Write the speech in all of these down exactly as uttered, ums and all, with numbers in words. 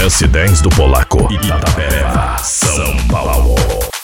S dez do Polaco, Itapeva, São Paulo.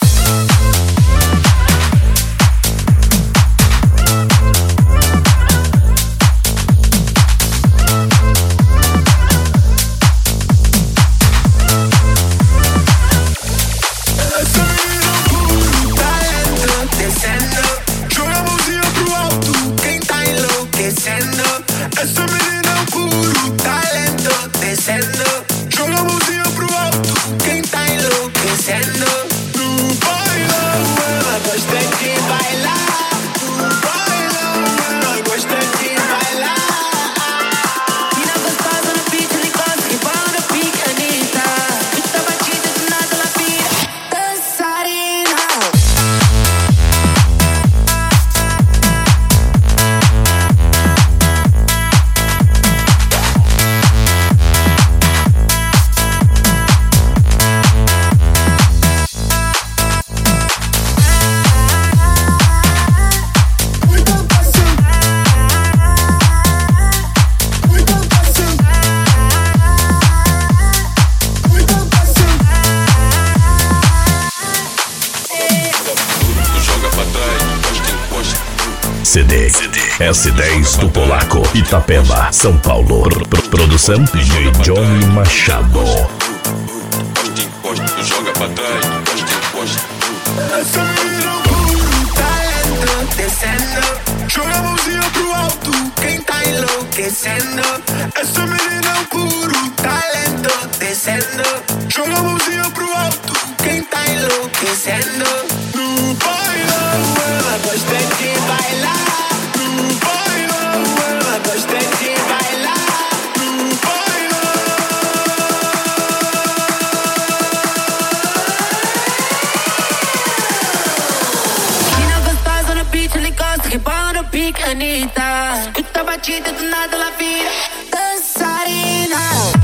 Essa menina é um puro talento, descendo. Joga a mãozinha pro alto, quem tá enlouquecendo. No bailão, ela gosta de bailar. No bailão, ela gosta de bailar. Mina gostosa no beat, ele gosta que bola no pique, Anitta. Muita batida, do nada ela vira dançarina. C D, S dez do Polaco, Itapeva, São Paulo. Pro produção D J Johnny Machado. Joga pra trás, essa menina é um puro talento, descendo. Joga a mãozinha pro alto, quem tá enlouquecendo. Essa menina é um puro talento, descendo. Joga a mãozinha pro alto, quem tá enlouquecendo. No bailão, ela gosta de bailar. No bailão, ela gosta de bailar. No bailão. Mina gostosa no beat, ele gosta que bola no pique, Anitta. Escuta a batida, do nada ela vira dançarina.